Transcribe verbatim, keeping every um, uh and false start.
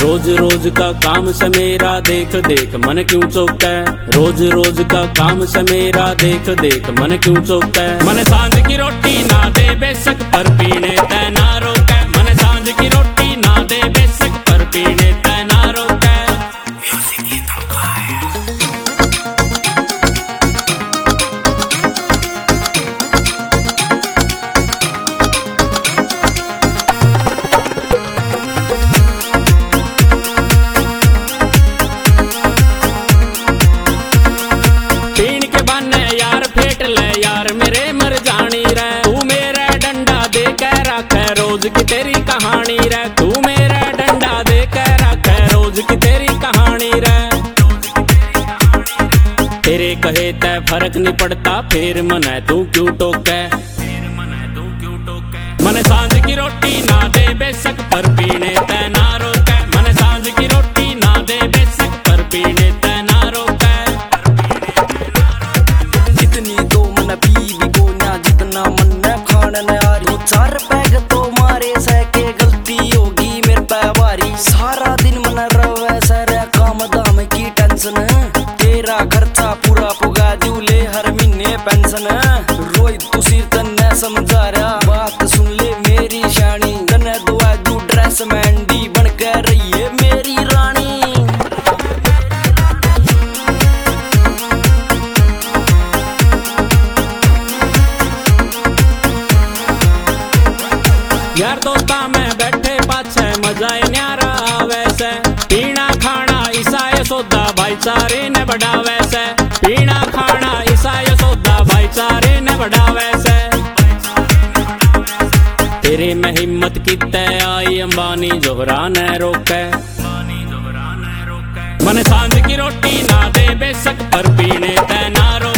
रोज रोज का काम से मेरा देख देख मन क्यों चौका है। रोज रोज का काम से मेरा देख देख मन क्यों चौका है। मन सांझ की रोटी ना दे बेशक पर पीने तय ना रोके। मन सांझ की रोटी ना दे बेशक पर पीने तय ना रोके। पीण के बाने यार फेट ले यार मेरे मर जानी रे। तू मेरा डंडा दे के रखे रोज की तेरी कहानी रे। तू मेरा डंडा दे के रखे रोज की तेरी कहानी रे। तेरे कहे तय फर्क नहीं पड़ता फिर मन है तू क्यों टोके। मन सांझ की रोटी ना दे बेशक पर पीने तय ना रोके। मन सांझ की रोटी ना दे बेशक पर पीने तय ना रोके। जितनी तो मन पी भी को ना जितना मन न खान न आ रही। चार पैग तो मारे सह के गलती होगी मेरे पे वारी। सारा दिन मन रवे सारे काम दाम की टेंशन। तेरा खर्चा पूरा पुगा जूले हर महीने पेंशन। रोज तू सिर तन्ने समझा रहा बात सुन ले मेरी शानी। तन्ने दुआ जू ड्रेस मैंडी बन कर रही है मेरी रानी। यार दोस्ता में बैठे पाछे मजा न्यारा वैसे। पीना खाना ईसाई सौदा भाईचारे ने बढ़ावे से। पीना खाना ईसाई सौदा भाईचारे ने बढ़ावे से। तेरे में हिम्मत की तय आई अंबानी जोहरा ने रोके। मन सांझ की रोटी ना दे बेशक पर पीने तय ना रोके।